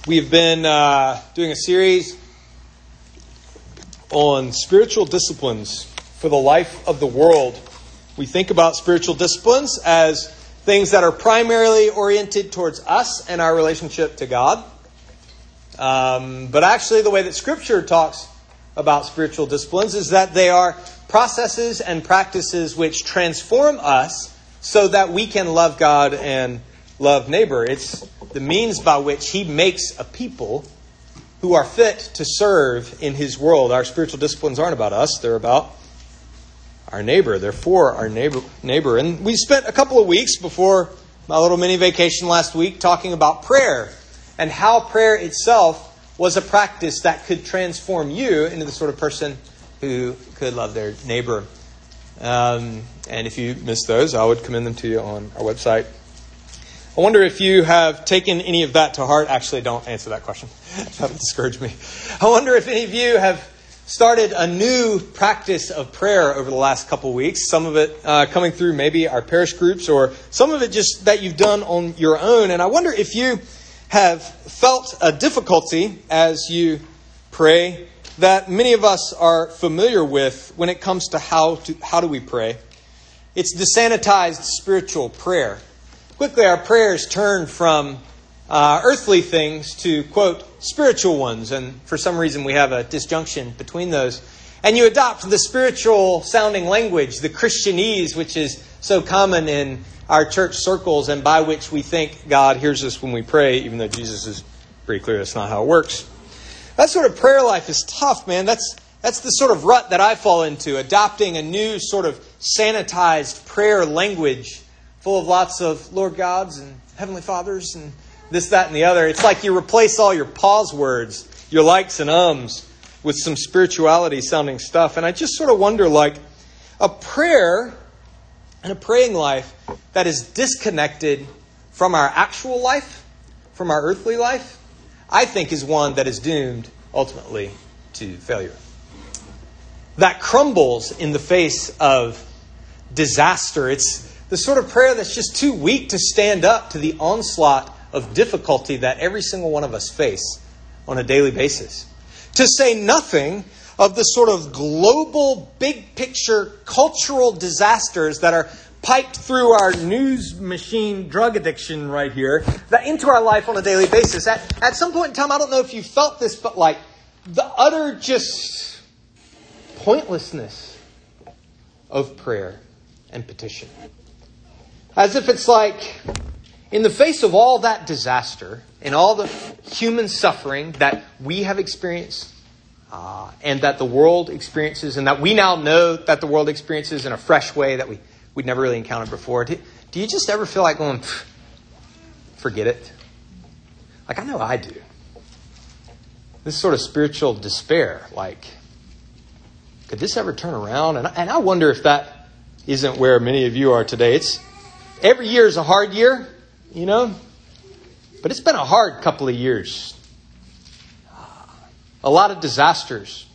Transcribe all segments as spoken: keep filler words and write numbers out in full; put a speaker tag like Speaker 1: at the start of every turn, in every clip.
Speaker 1: We've been uh, doing a series on spiritual disciplines for the life of the world. We think about spiritual disciplines as things that are primarily oriented towards us and our relationship to God. Um, but actually, the way that Scripture talks about spiritual disciplines is that they are processes and practices which transform us so that we can love God and love neighbor. It's the means by which He makes a people who are fit to serve in His world. Our spiritual disciplines aren't about us. They're about our neighbor. They're for our neighbor. neighbor. And we spent a couple of weeks before my little mini vacation last week talking about prayer and how prayer itself was a practice that could transform you into the sort of person who could love their neighbor. Um, and if you missed those, I would commend them to you on our website. I wonder if you have taken any of that to heart. Actually, don't answer that question. That would discourage me. I wonder if any of you have started a new practice of prayer over the last couple of weeks. Some of it uh, coming through maybe our parish groups, or some of it just that you've done on your own. And I wonder if you have felt a difficulty as you pray that many of us are familiar with when it comes to how to how do we pray. It's desanitized spiritual prayer. Quickly, our prayers turn from uh, earthly things to, quote, spiritual ones. And for some reason, we have a disjunction between those. And you adopt the spiritual-sounding language, the Christianese, which is so common in our church circles and by which we think God hears us when we pray, even though Jesus is pretty clear that's not how it works. That sort of prayer life is tough, man. That's that's the sort of rut that I fall into, adopting a new sort of sanitized prayer language full of lots of Lord Gods and Heavenly Fathers and this, that, and the other. It's like you replace all your pause words, your likes and ums, with some spirituality sounding stuff. And I just sort of wonder, like, a prayer and a praying life that is disconnected from our actual life, from our earthly life, I think is one that is doomed ultimately to failure. That crumbles in the face of disaster. It's the sort of prayer that's just too weak to stand up to the onslaught of difficulty that every single one of us face on a daily basis. To say nothing of the sort of global, big picture cultural disasters that are piped through our news machine drug addiction right here, that into our life on a daily basis. At, at some point in time, I don't know if you felt this, but like the utter just pointlessness of prayer and petition. As if it's like, in the face of all that disaster and all the human suffering that we have experienced uh, and that the world experiences and that we now know that the world experiences in a fresh way that we, we'd never really encountered before, do, do you just ever feel like going, forget it? Like, I know I do. This sort of spiritual despair, like, could this ever turn around? And, and I wonder if that isn't where many of you are today. It's Every year is a hard year, you know, but it's been a hard couple of years. A lot of disasters.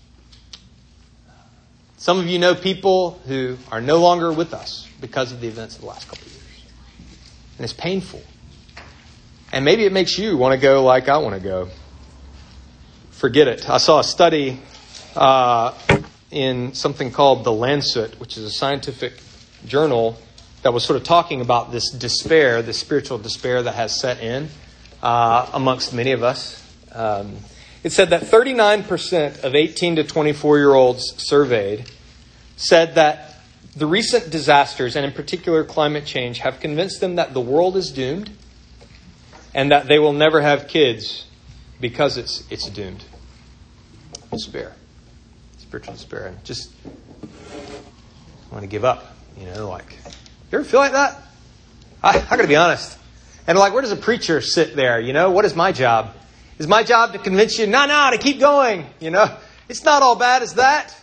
Speaker 1: Some of you know people who are no longer with us because of the events of the last couple of years. And it's painful. And maybe it makes you want to go like I want to go. Forget it. I saw a study uh, in something called The Lancet, which is a scientific journal that was sort of talking about this despair, this spiritual despair that has set in uh, amongst many of us. Um, it said that thirty-nine percent of eighteen to twenty-four-year-olds surveyed said that the recent disasters, and in particular climate change, have convinced them that the world is doomed and that they will never have kids because it's it's doomed. Despair. Spiritual despair. And just want to give up, you know, like... You ever feel like that? I, I got to be honest. And like, where does a preacher sit there? You know, what is my job? Is my job to convince you, no, no, to keep going? You know, it's not all bad as that.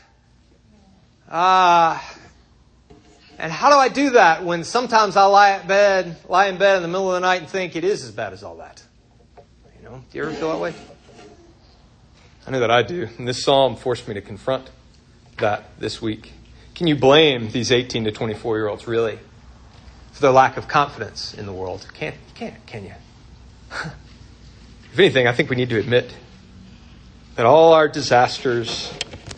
Speaker 1: Uh, and how do I do that when sometimes I lie at bed, lie in bed in the middle of the night and think it is as bad as all that? You know, do you ever feel that way? I know that I do. And this psalm forced me to confront that this week. Can you blame these eighteen to twenty-four-year-olds really for their lack of confidence in the world? Can't, can't, can you? If anything, I think we need to admit that all our disasters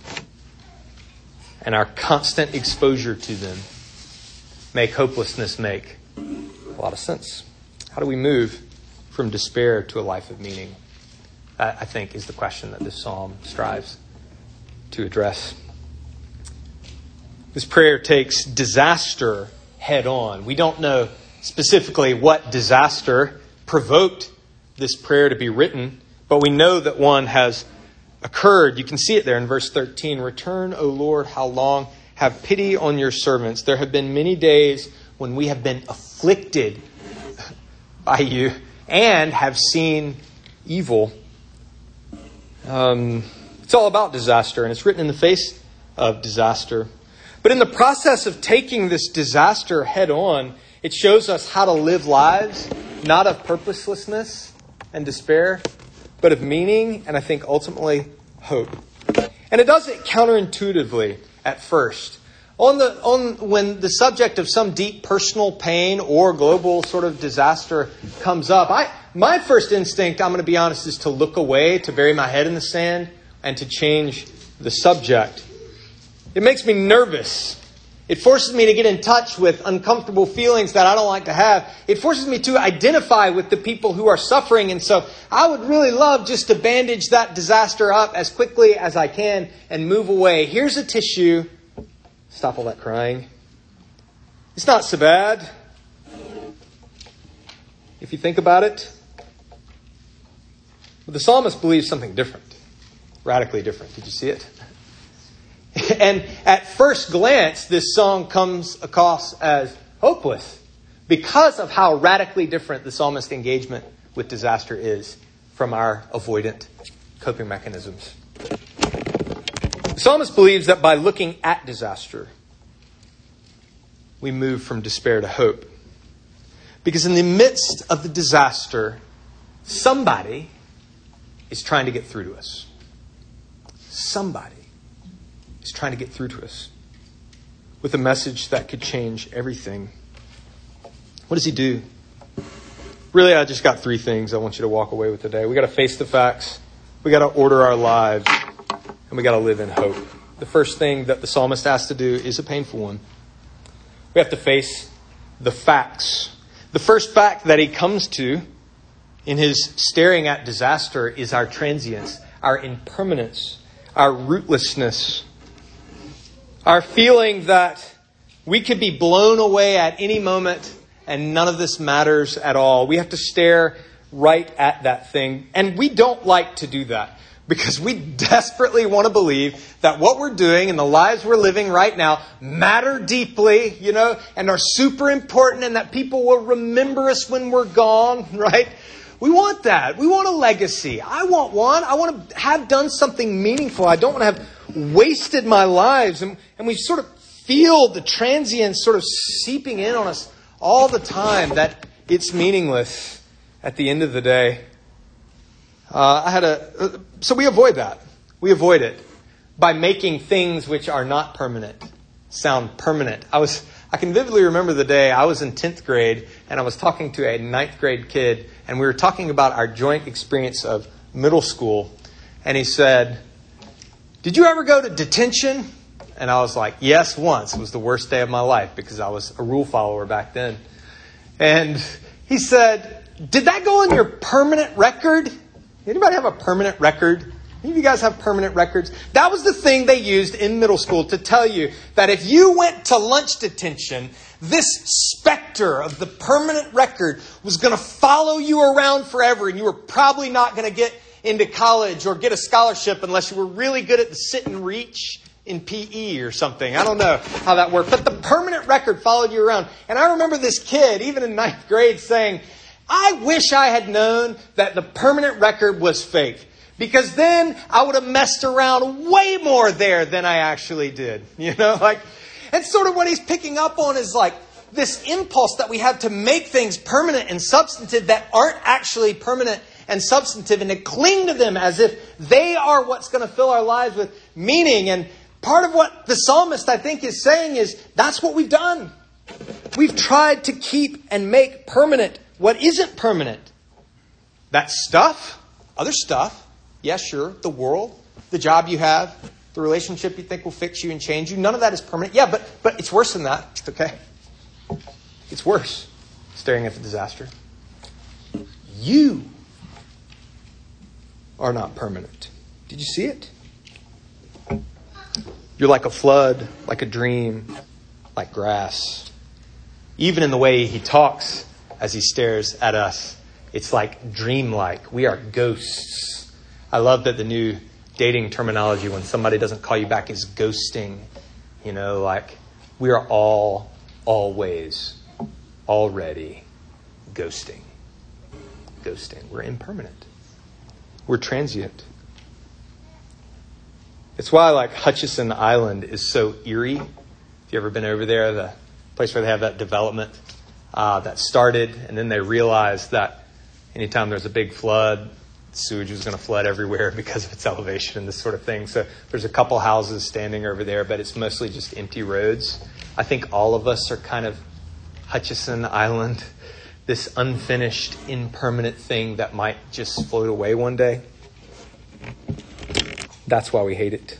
Speaker 1: and our constant exposure to them make hopelessness make a lot of sense. How do we move from despair to a life of meaning? That, I think, is the question that this psalm strives to address. This prayer takes disaster head on. We don't know specifically what disaster provoked this prayer to be written, but we know that one has occurred. You can see it there in verse thirteen. Return, O Lord, how long? Have pity on your servants. There have been many days when we have been afflicted by you and have seen evil. Um, it's all about disaster, and it's written in the face of disaster. But in the process of taking this disaster head on, it shows us how to live lives, not of purposelessness and despair, but of meaning, and I think ultimately hope. And it does it counterintuitively at first. On the on when the subject of some deep personal pain or global sort of disaster comes up, I my first instinct, I'm going to be honest, is to look away, to bury my head in the sand, and to change the subject. It makes me nervous. It forces me to get in touch with uncomfortable feelings that I don't like to have. It forces me to identify with the people who are suffering. And so I would really love just to bandage that disaster up as quickly as I can and move away. Here's a tissue. Stop all that crying. It's not so bad, if you think about it. But the psalmist believes something different. Radically different. Did you see it? And at first glance, this song comes across as hopeless because of how radically different the psalmist's engagement with disaster is from our avoidant coping mechanisms. The psalmist believes that by looking at disaster, we move from despair to hope. Because in the midst of the disaster, somebody is trying to get through to us. Somebody is trying to get through to us with a message that could change everything. What does he do? Really, I just got three things I want you to walk away with today. We got to face the facts. We got to order our lives. And we got to live in hope. The first thing that the psalmist has to do is a painful one. We have to face the facts. The first fact that he comes to in his staring at disaster is our transience, our impermanence, our rootlessness, our feeling that we could be blown away at any moment and none of this matters at all. We have to stare right at that thing. And we don't like to do that because we desperately want to believe that what we're doing and the lives we're living right now matter deeply, you know, and are super important and that people will remember us when we're gone, right? We want that. We want a legacy. I want one. I want to have done something meaningful. I don't want to have wasted my lives. And, and we sort of feel the transience sort of seeping in on us all the time, that it's meaningless at the end of the day. Uh, I had a, so we avoid that. We avoid it by making things which are not permanent sound permanent. I was, I can vividly remember the day I was in tenth grade and I was talking to a ninth grade kid and we were talking about our joint experience of middle school. And he said, "Did you ever go to detention?" And I was like, "Yes, once. It was the worst day of my life because I was a rule follower back then." And he said, "Did that go on your permanent record?" Anybody have a permanent record? Any of you guys have permanent records? That was the thing they used in middle school to tell you that if you went to lunch detention, this specter of the permanent record was going to follow you around forever, and you were probably not going to get into college or get a scholarship unless you were really good at the sit and reach in P E or something. I don't know how that worked, but the permanent record followed you around. And I remember this kid, even in ninth grade, saying, "I wish I had known that the permanent record was fake, because then I would have messed around way more there than I actually did." You know, like, and sort of what he's picking up on is like this impulse that we have to make things permanent and substantive that aren't actually permanent and substantive, and to cling to them as if they are what's going to fill our lives with meaning. And part of what the psalmist, I think, is saying is that's what we've done. We've tried to keep and make permanent what isn't permanent. That stuff, other stuff, yeah, sure, the world, the job you have, the relationship you think will fix you and change you, none of that is permanent. Yeah, but but it's worse than that, okay? It's worse, staring at the disaster. You are not permanent. Did you see it? You're like a flood, like a dream, like grass. Even in the way he talks as he stares at us, it's like dreamlike. We are ghosts. I love that the new dating terminology, when somebody doesn't call you back, is ghosting. You know, like we are all, always, already ghosting. Ghosting. We're impermanent. We're transient. It's why, like, Hutchison Island is so eerie. If you've ever been over there, the place where they have that development uh, that started, and then they realized that anytime there's a big flood, sewage was going to flood everywhere because of its elevation and this sort of thing. So there's a couple houses standing over there, but it's mostly just empty roads. I think all of us are kind of Hutchison Island, this unfinished, impermanent thing that might just float away one day. That's why we hate it.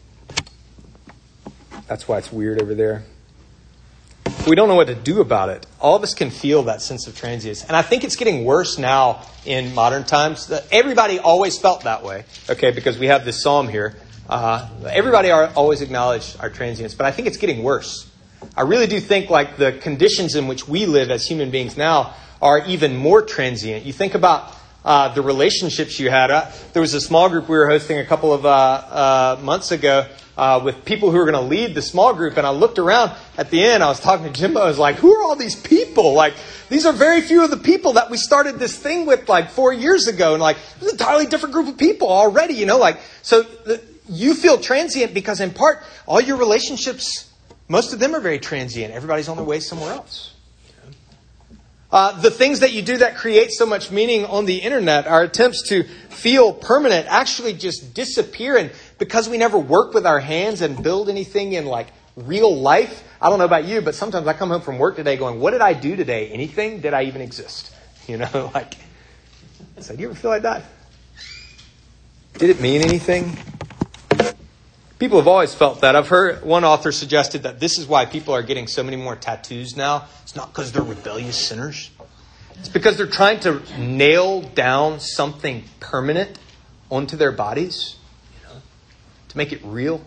Speaker 1: That's why it's weird over there. We don't know what to do about it. All of us can feel that sense of transience. And I think it's getting worse now in modern times. Everybody always felt that way, okay, because we have this psalm here. Uh, everybody are, always acknowledged our transience, but I think it's getting worse. I really do think like the conditions in which we live as human beings now are even more transient. You think about uh, the relationships you had. Uh, there was a small group we were hosting a couple of uh, uh, months ago uh, with people who were going to lead the small group. And I looked around at the end. I was talking to Jimbo. I was like, who are all these people? Like, these are very few of the people that we started this thing with like four years ago. And like, it's an entirely different group of people already, you know, like, so the, you feel transient because in part, all your relationships, most of them are very transient. Everybody's on their way somewhere else. Uh, the things that you do that create so much meaning on the internet, our attempts to feel permanent, actually just disappear. And because we never work with our hands and build anything in like real life, I don't know about you, but sometimes I come home from work today going, what did I do today? Anything? Did I even exist? You know, like, so do you ever feel like that? Did it mean anything? People have always felt that. I've heard one author suggested that this is why people are getting so many more tattoos now. It's not because they're rebellious sinners. It's because they're trying to nail down something permanent onto their bodies, you know, to make it real.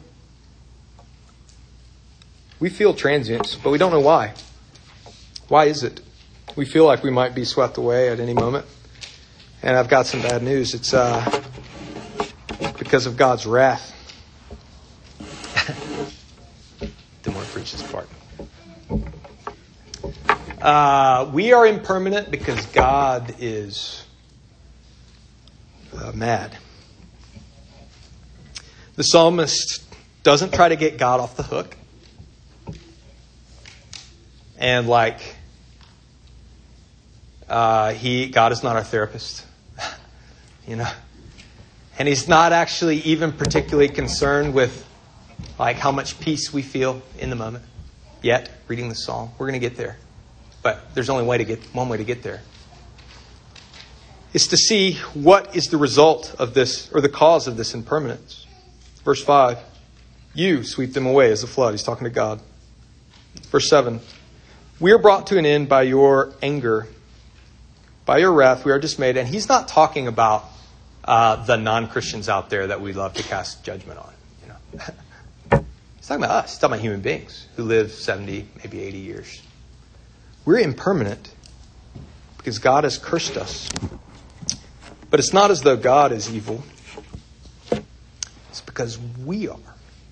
Speaker 1: We feel transience, but we don't know why. Why is it? We feel like we might be swept away at any moment. And I've got some bad news. It's uh, because of God's wrath. Didn't want to preach this part. Uh, we are impermanent because God is uh, mad. The psalmist doesn't try to get God off the hook. And like, uh, he, God is not our therapist, you know, and he's not actually even particularly concerned with like how much peace we feel in the moment yet reading the psalm. We're going to get there, but there's only way to get one way to get there. It's to see what is the result of this or the cause of this impermanence. Verse five, you sweep them away as a flood. He's talking to God. Verse seven, we are brought to an end by your anger. By your wrath, we are dismayed. And he's not talking about uh, the non-Christians out there that we love to cast judgment on. You know, he's talking about us. He's talking about human beings who live seventy, maybe eighty years. We're impermanent because God has cursed us. But it's not as though God is evil. It's because we are.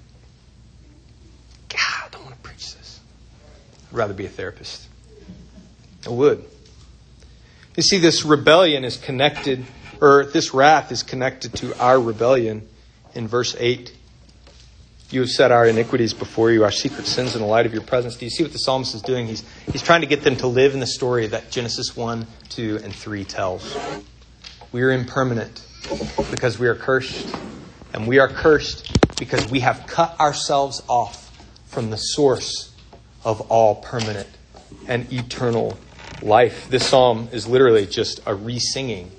Speaker 1: God, I don't want to preach this. I'd rather be a therapist. I would. You see, this rebellion is connected, or this wrath is connected to our rebellion in verse eight. You have set our iniquities before you, our secret sins in the light of your presence. Do you see what the psalmist is doing? He's, he's trying to get them to live in the story that Genesis one, two, and three tells. We are impermanent because we are cursed. And we are cursed because we have cut ourselves off from the source of all permanent and eternal life. This psalm is literally just a re-singing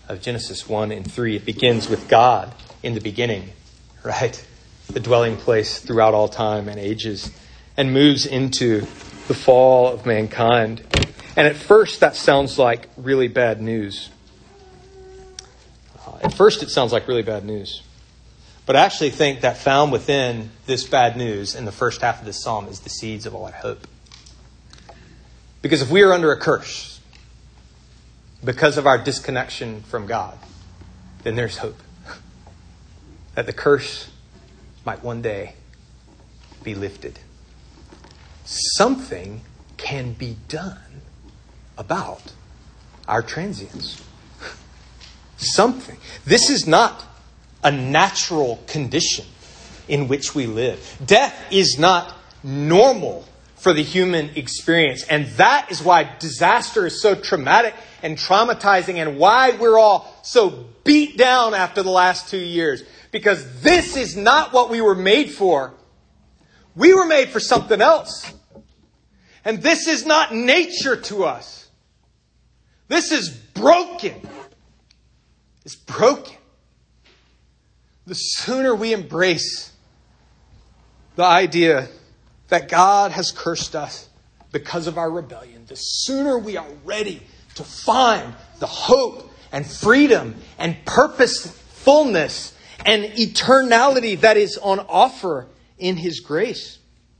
Speaker 1: of Genesis one and three. It begins with God in the beginning, right? The dwelling place throughout all time and ages, and moves into the fall of mankind. And at first, that sounds like really bad news. Uh, at first, it sounds like really bad news. But I actually think that found within this bad news in the first half of this psalm is the seeds of a lot of hope. Because if we are under a curse because of our disconnection from God, then there's hope. That the curse might one day be lifted. Something can be done about our transience. Something. This is not a natural condition in which we live. Death is not normal for the human experience. And that is why disaster is so traumatic and traumatizing, and why we're all so beat down after the last two years. Because this is not what we were made for. We were made for something else. And this is not nature to us. This is broken. It's broken. The sooner we embrace the idea that God has cursed us because of our rebellion, the sooner we are ready to find the hope and freedom and purposefulness and eternality that is on offer in His grace.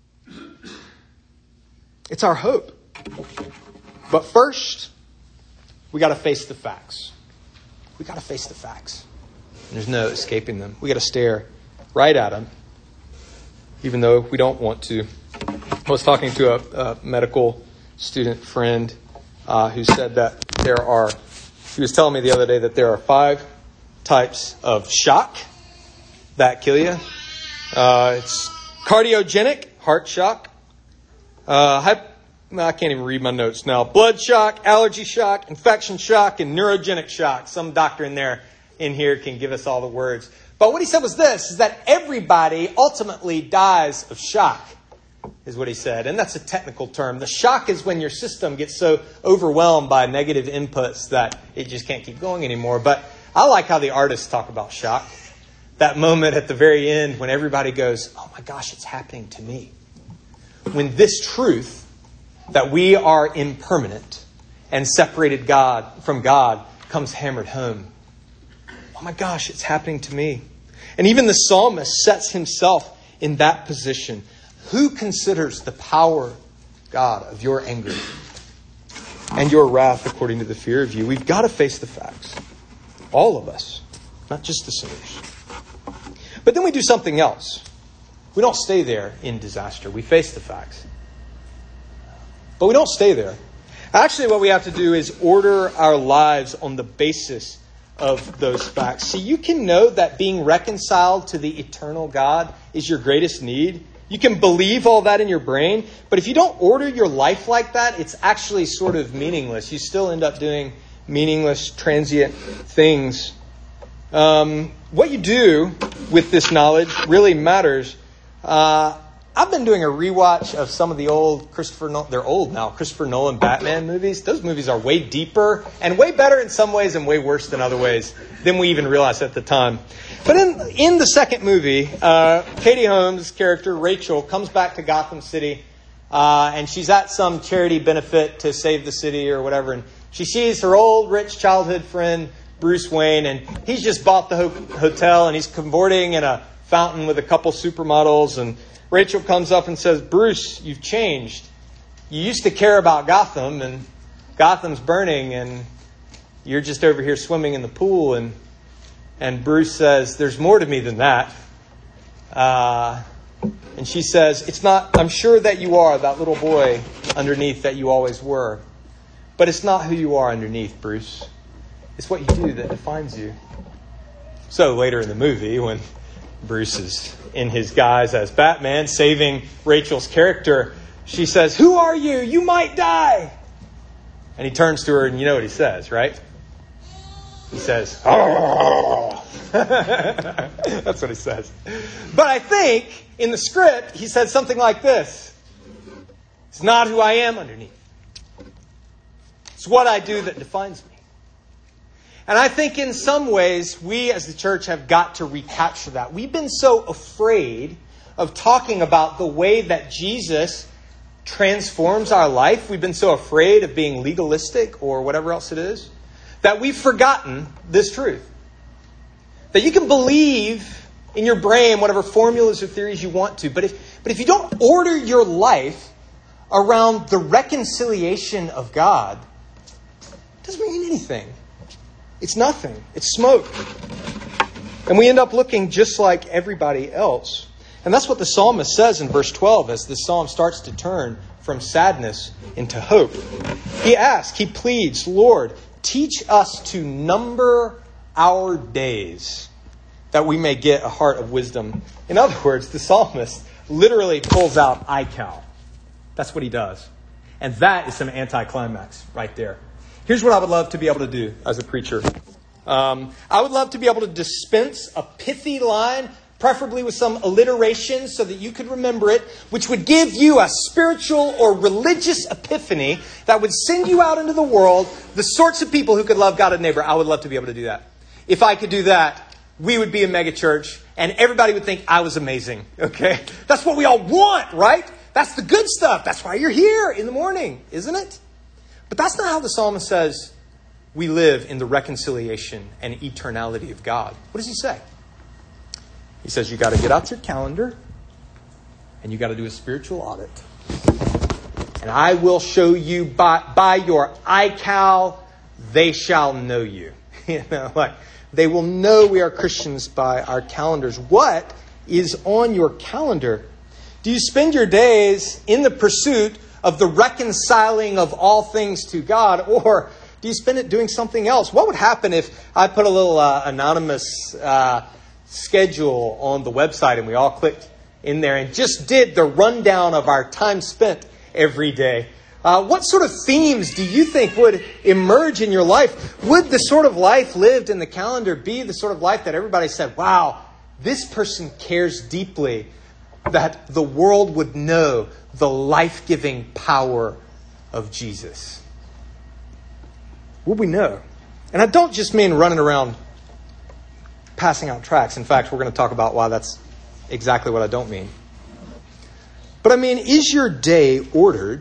Speaker 1: It's our hope. But first, we got to face the facts. We got to face the facts. There's no escaping them. We got to stare right at them, even though we don't want to. I was talking to a, a medical student friend uh, who said that there are, he was telling me the other day that there are five types of shock that kill you. Uh, it's cardiogenic, heart shock. Uh, hyp- I can't even read my notes now. Blood shock, allergy shock, infection shock, and neurogenic shock. Some doctor in there, in here can give us all the words. But what he said was this, is that everybody ultimately dies of shock, is what he said. And that's a technical term. The shock is when your system gets so overwhelmed by negative inputs that it just can't keep going anymore. But I like how the artists talk about shock. That moment at the very end when everybody goes, oh my gosh, it's happening to me. When this truth that we are impermanent and separated God from God comes hammered home. Oh my gosh, it's happening to me. And even the psalmist sets himself in that position. Who considers the power, God, of your anger and your wrath according to the fear of you? We've got to face the facts. All of us, not just the sinners. But then we do something else. We don't stay there in disaster. We face the facts. But we don't stay there. Actually, what we have to do is order our lives on the basis of those facts. See, you can know that being reconciled to the eternal God is your greatest need. You can believe all that in your brain. But if you don't order your life like that, it's actually sort of meaningless. You still end up doing meaningless, transient things. Um, what you do with this knowledge really matters. Uh, I've been doing a rewatch of some of the old Christopher Nolan, they're old now, Christopher Nolan Batman movies. Those movies are way deeper and way better in some ways and way worse than other ways than we even realized at the time. But in in the second movie, uh, Katie Holmes' character, Rachel, comes back to Gotham City uh, and she's at some charity benefit to save the city or whatever. And she sees her old rich childhood friend, Bruce Wayne, and he's just bought the ho- hotel and he's cavorting in a fountain with a couple supermodels. And Rachel comes up and says, Bruce, you've changed. You used to care about Gotham, and Gotham's burning, and you're just over here swimming in the pool. And and Bruce says, there's more to me than that. Uh, and she says, it's not, I'm sure that you are that little boy underneath that you always were. But it's not who you are underneath, Bruce. It's what you do that defines you. So later in the movie, when Bruce is in his guise as Batman, saving Rachel's character, she says, who are you? You might die. And he turns to her and you know what he says, right? He says, oh. That's what he says. But I think in the script, he said something like this. It's not who I am underneath. It's what I do that defines me. And I think in some ways, we as the church have got to recapture that. We've been so afraid of talking about the way that Jesus transforms our life. We've been so afraid of being legalistic or whatever else it is, that we've forgotten this truth. That you can believe in your brain whatever formulas or theories you want to, but if, but if you don't order your life around the reconciliation of God, it doesn't mean anything. It's nothing. It's smoke. And we end up looking just like everybody else. And that's what the psalmist says in verse twelve as the psalm starts to turn from sadness into hope. He asks, he pleads, Lord, teach us to number our days that we may get a heart of wisdom. In other words, the psalmist literally pulls out iCal. That's what he does. And that is some anticlimax right there. Here's what I would love to be able to do as a preacher. Um, I would love to be able to dispense a pithy line, preferably with some alliteration so that you could remember it, which would give you a spiritual or religious epiphany that would send you out into the world, the sorts of people who could love God and neighbor. I would love to be able to do that. If I could do that, we would be a mega church and everybody would think I was amazing. Okay? That's what we all want, right? That's the good stuff. That's why you're here in the morning, isn't it? But that's not how the psalmist says we live in the reconciliation and eternality of God. What does he say? He says you got to get out your calendar and you got to do a spiritual audit. And I will show you by, by your iCal, they shall know you. You know, like they will know we are Christians by our calendars. What is on your calendar? Do you spend your days in the pursuit of the reconciling of all things to God, or do you spend it doing something else? What would happen if I put a little uh, anonymous uh, schedule on the website and we all clicked in there and just did the rundown of our time spent every day? Uh, what sort of themes do you think would emerge in your life? Would the sort of life lived in the calendar be the sort of life that everybody said, wow, this person cares deeply that the world would know the life-giving power of Jesus? Would we know? And I don't just mean running around passing out tracts. In fact, we're going to talk about why that's exactly what I don't mean. But I mean, is your day ordered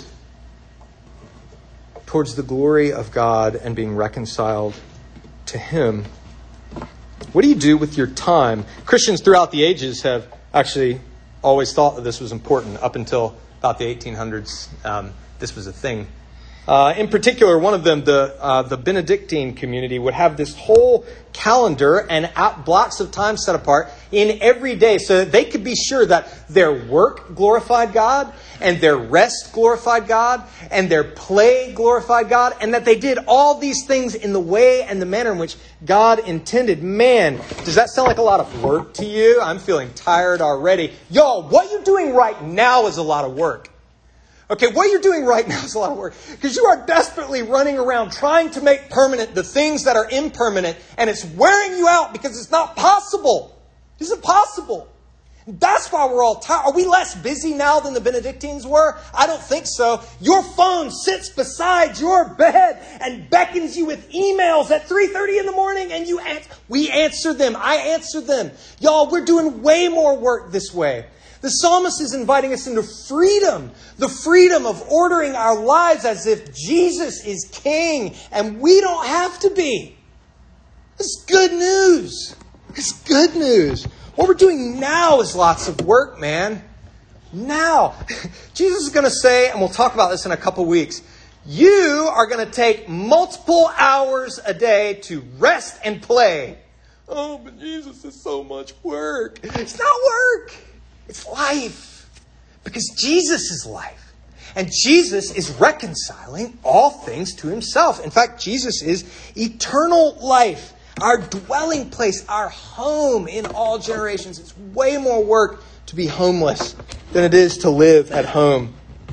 Speaker 1: towards the glory of God and being reconciled to Him? What do you do with your time? Christians throughout the ages have actually always thought that this was important. Up until about the eighteen hundreds, um, this was a thing. Uh, in particular, one of them, the uh, the Benedictine community, would have this whole calendar and out blocks of time set apart in every day so that they could be sure that their work glorified God and their rest glorified God and their play glorified God, and that they did all these things in the way and the manner in which God intended. Man, does that sound like a lot of work to you? I'm feeling tired already. Y'all, what you're doing right now is a lot of work. Okay, what you're doing right now is a lot of work, because you are desperately running around trying to make permanent the things that are impermanent, and it's wearing you out because it's not possible. It's impossible. That's why we're all tired. Are we less busy now than the Benedictines were? I don't think so. Your phone sits beside your bed and beckons you with emails at three thirty in the morning, and you answer. We answer them. I answer them. Y'all, we're doing way more work this way. The psalmist is inviting us into freedom, the freedom of ordering our lives as if Jesus is king and we don't have to be. It's good news. It's good news. What we're doing now is lots of work, man. Now. Jesus is going to say, and we'll talk about this in a couple weeks, you are going to take multiple hours a day to rest and play. Oh, but Jesus is so much work. It's not work. It's life. Because Jesus is life. And Jesus is reconciling all things to Himself. In fact, Jesus is eternal life. Our dwelling place, our home in all generations. It's way more work to be homeless than it is to live at home.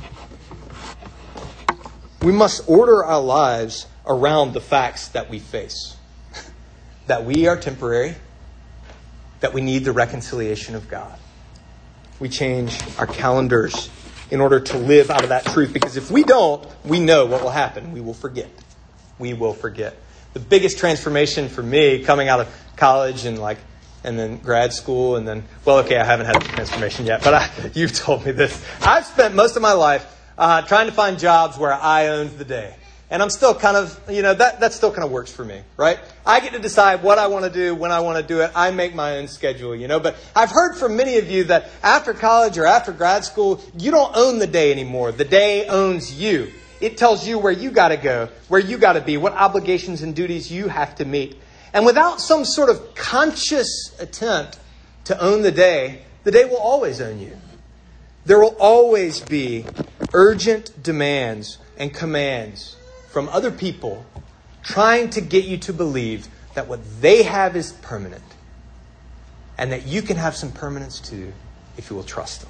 Speaker 1: We must order our lives around the facts that we face. That we are temporary. That we need the reconciliation of God. We change our calendars in order to live out of that truth. Because if we don't, we know what will happen. We will forget. We will forget. The biggest transformation for me coming out of college and like, and then grad school and then, well, okay, I haven't had a transformation yet, but I, you've told me this. I've spent most of my life uh, trying to find jobs where I owned the day. And I'm still kind of, you know, that, that still kind of works for me, right? I get to decide what I want to do, when I want to do it. I make my own schedule, you know. But I've heard from many of you that after college or after grad school, you don't own the day anymore. The day owns you. It tells you where you got to go, where you got to be, what obligations and duties you have to meet. And without some sort of conscious attempt to own the day, the day will always own you. There will always be urgent demands and commands from other people trying to get you to believe that what they have is permanent and that you can have some permanence too if you will trust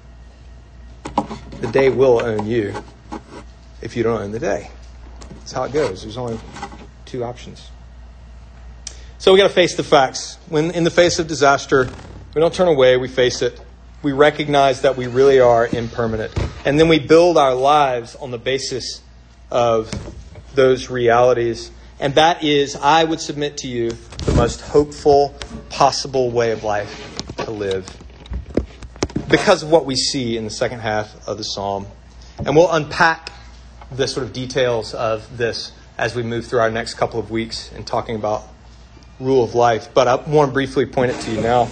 Speaker 1: them. The day will own you if you don't own the day. That's how it goes. There's only two options. So we got to face the facts. When in the face of disaster, we don't turn away, we face it. We recognize that we really are impermanent. And then we build our lives on the basis of those realities. And that is, I would submit to you, the most hopeful possible way of life to live. Because of what we see in the second half of the psalm. And we'll unpack the sort of details of this as we move through our next couple of weeks in talking about rule of life. But I want to briefly point it to you now.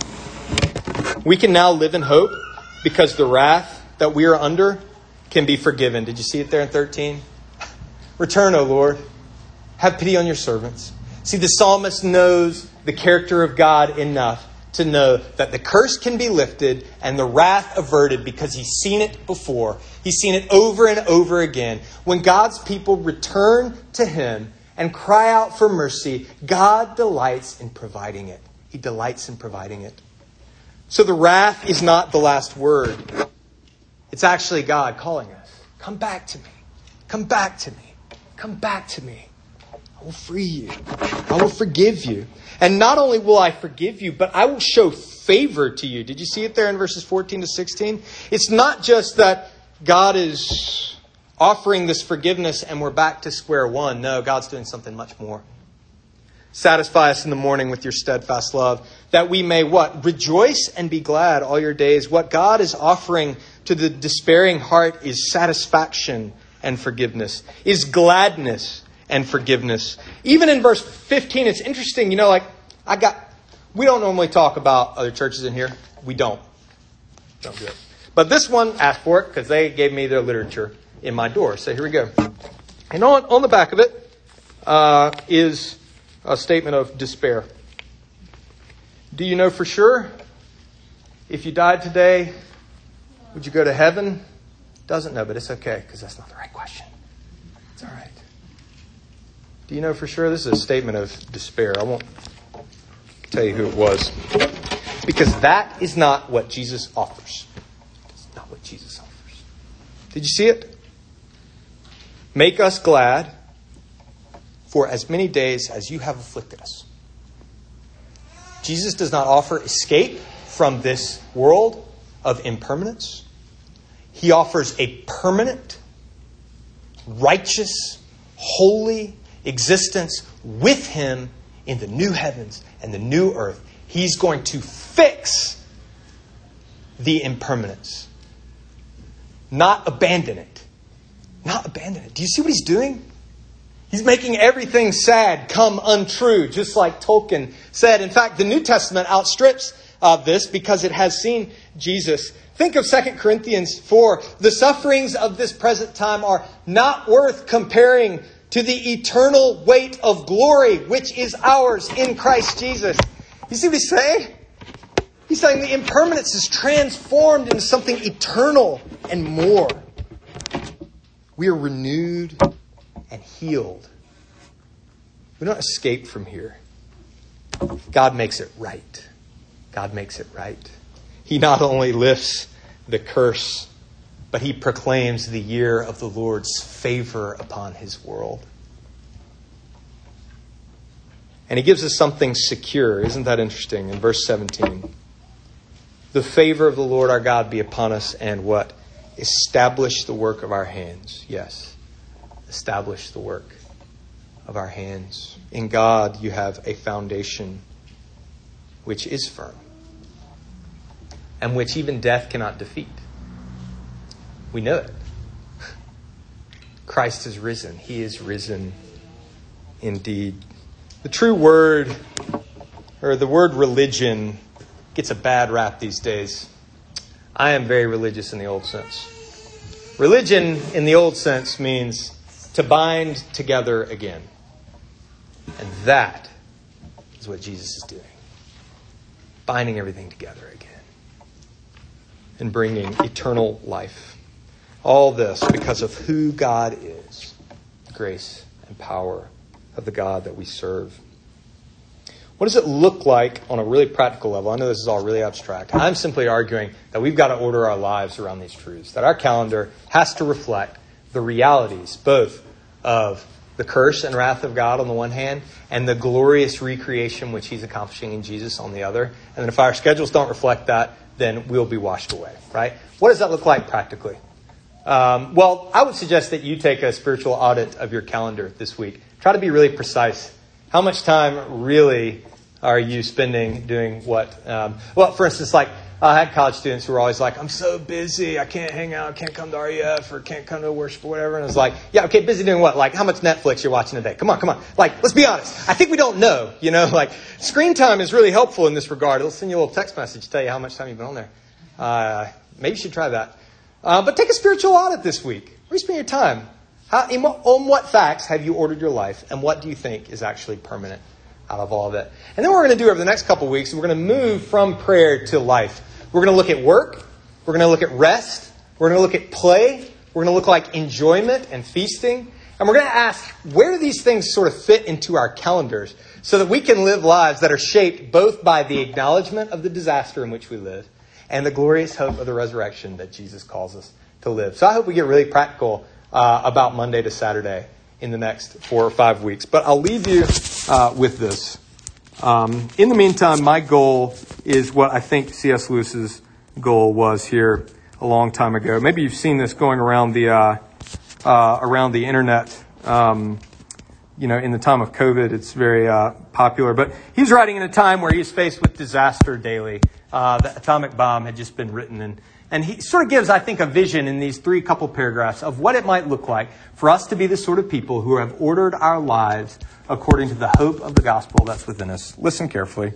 Speaker 1: We can now live in hope because the wrath that we are under can be forgiven. Did you see it there in thirteen? Return, O Lord. Have pity on your servants. See, the psalmist knows the character of God enough to know that the curse can be lifted and the wrath averted because he's seen it before. He's seen it over and over again. When God's people return to him and cry out for mercy, God delights in providing it. He delights in providing it. So the wrath is not the last word. It's actually God calling us. Come back to me. Come back to me. Come back to me. I will free you. I will forgive you. And not only will I forgive you, but I will show favor to you. Did you see it there in verses fourteen to sixteen? It's not just that God is offering this forgiveness and we're back to square one. No, God's doing something much more. Satisfy us in the morning with your steadfast love, that we may what? Rejoice and be glad all your days. What God is offering to the despairing heart is satisfaction and forgiveness, is gladness and forgiveness. Even in verse fifteen, it's interesting. You know, like I got, we don't normally talk about other churches in here. We don't. Don't do it. But this one asked for it because they gave me their literature in my door. So here we go. And on, on the back of it uh, is a statement of despair. Do you know for sure if you died today, would you go to heaven? Doesn't know, but it's okay because that's not the right question. It's all right. Do you know for sure? This is a statement of despair. I won't tell you who it was. Because that is not what Jesus offers. It's not what Jesus offers. Did you see it? Make us glad for as many days as you have afflicted us. Jesus does not offer escape from this world of impermanence. He offers a permanent, righteous, holy existence with him in the new heavens and the new earth. He's going to fix the impermanence. Not abandon it. Not abandon it. Do you see what he's doing? He's making everything sad come untrue, just like Tolkien said. In fact, the New Testament outstrips uh, this because it has seen Jesus. Think of Second Corinthians four. The sufferings of this present time are not worth comparing to the eternal weight of glory, which is ours in Christ Jesus. You see what he's saying? He's saying the impermanence is transformed into something eternal and more. We are renewed and healed. We don't escape from here. God makes it right. God makes it right. He not only lifts the curse, but he proclaims the year of the Lord's favor upon his world. And he gives us something secure. Isn't that interesting? In verse seventeen. The favor of the Lord our God be upon us and what? Establish the work of our hands. Yes. Establish the work of our hands. In God, you have a foundation which is firm and which even death cannot defeat. We know it. Christ is risen. He is risen indeed. The true word, or the word religion, gets a bad rap these days. I am very religious in the old sense. Religion in the old sense means to bind together again. And that is what Jesus is doing. Binding everything together again. And bringing eternal life. All this because of who God is. Grace and power of the God that we serve. What does it look like on a really practical level? I know this is all really abstract. I'm simply arguing that we've got to order our lives around these truths. That our calendar has to reflect the realities, both of the curse and wrath of God on the one hand, and the glorious recreation which He's accomplishing in Jesus on the other. And if our schedules don't reflect that, then we'll be washed away, right? What does that look like practically? Um, well, I would suggest that you take a spiritual audit of your calendar this week. Try to be really precise. How much time really are you spending doing what? Um, well, for instance, like I had college students who were always like, I'm so busy, I can't hang out, can't come to R E F or can't come to worship or whatever. And I was like, yeah, okay, busy doing what? Like how much Netflix you're watching a day? Come on, come on. Like, let's be honest. I think we don't know, you know, like screen time is really helpful in this regard. It'll send you a little text message to tell you how much time you've been on there. Uh, maybe you should try that. Uh, but take a spiritual audit this week. Where do you spend your time? How, in what, on what facts have you ordered your life? And what do you think is actually permanent out of all of it? And then what we're going to do over the next couple of weeks, we're going to move from prayer to life. We're going to look at work. We're going to look at rest. We're going to look at play. We're going to look like enjoyment and feasting. And we're going to ask, where do these things sort of fit into our calendars so that we can live lives that are shaped both by the acknowledgement of the disaster in which we live and the glorious hope of the resurrection that Jesus calls us to live. So I hope we get really practical uh, about Monday to Saturday in the next four or five weeks. But I'll leave you uh, with this. Um, in the meantime, my goal is what I think C S Lewis's goal was here a long time ago. Maybe you've seen this going around the uh, uh, around the internet. Um, you know, in the time of COVID, it's very uh, popular. But he was writing in a time where he was faced with disaster daily. Uh, the atomic bomb had just been written. And, and he sort of gives, I think, a vision in these three couple paragraphs of what it might look like for us to be the sort of people who have ordered our lives according to the hope of the gospel that's within us. Listen carefully.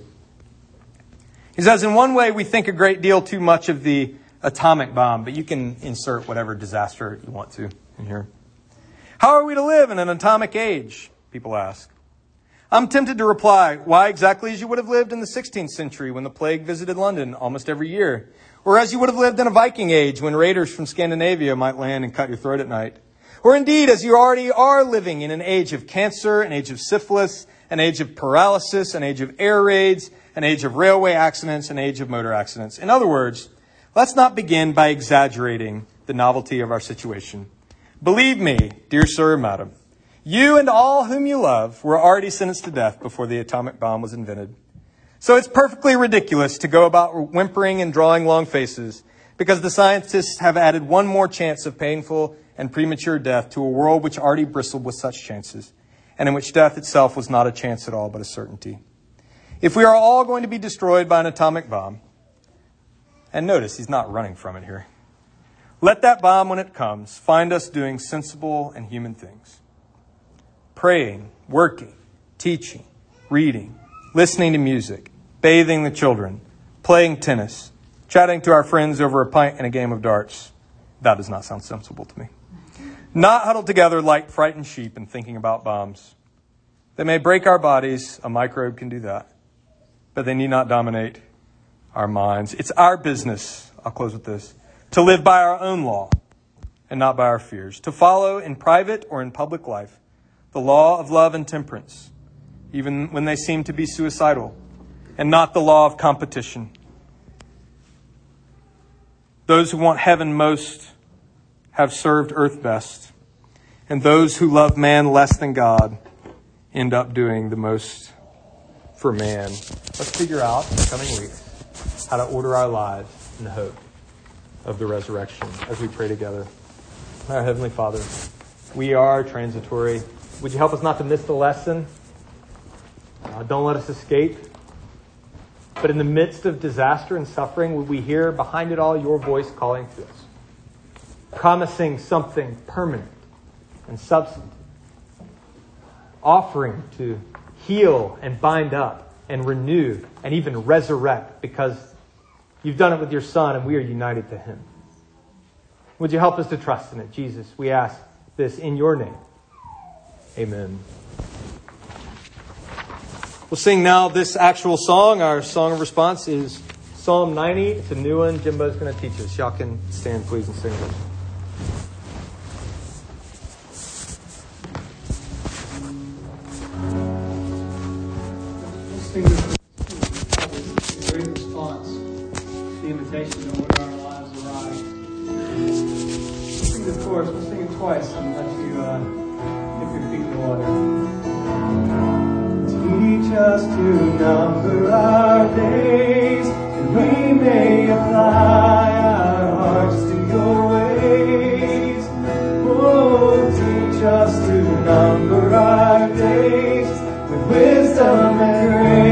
Speaker 1: He says, in one way, we think a great deal too much of the atomic bomb, but you can insert whatever disaster you want to in here. How are we to live in an atomic age? People ask. I'm tempted to reply, why exactly as you would have lived in the sixteenth century when the plague visited London almost every year, or as you would have lived in a Viking age when raiders from Scandinavia might land and cut your throat at night, or indeed as you already are living in an age of cancer, an age of syphilis, an age of paralysis, an age of air raids, an age of railway accidents, an age of motor accidents. In other words, let's not begin by exaggerating the novelty of our situation. Believe me, dear sir or madam, you and all whom you love were already sentenced to death before the atomic bomb was invented. So it's perfectly ridiculous to go about whimpering and drawing long faces because the scientists have added one more chance of painful and premature death to a world which already bristled with such chances, and in which death itself was not a chance at all but a certainty. If we are all going to be destroyed by an atomic bomb, and notice he's not running from it here, let that bomb, when it comes, find us doing sensible and human things. Praying, working, teaching, reading, listening to music, bathing the children, playing tennis, chatting to our friends over a pint and a game of darts. That does not sound sensible to me. Not huddled together like frightened sheep and thinking about bombs. They may break our bodies, a microbe can do that, but they need not dominate our minds. It's our business, I'll close with this, to live by our own law and not by our fears, to follow in private or in public life the law of love and temperance, even when they seem to be suicidal, and not the law of competition. Those who want heaven most have served earth best, and those who love man less than God end up doing the most for man. Let's figure out in the coming weeks how to order our lives in the hope of the resurrection as we pray together. Our Heavenly Father, we are transitory. Would you help us not to miss the lesson? Uh, don't let us escape. But in the midst of disaster and suffering, would we hear behind it all your voice calling to us, promising something permanent and substantive, offering to heal and bind up and renew and even resurrect because you've done it with your Son and we are united to him. Would you help us to trust in it, Jesus? We ask this in your name. Amen. We'll sing now this actual song. Our song of response is Psalm ninety. It's a new one. Jimbo's going to teach us. Y'all can stand, please, and sing with us.
Speaker 2: Sing this great response to the invitation to order our lives awry. We'll sing this chorus. We'll sing it twice and let you uh, dip your feet in the water. Teach us to number our days, that we may apply our hearts to your ways. Oh, teach us to number our days with wisdom and grace.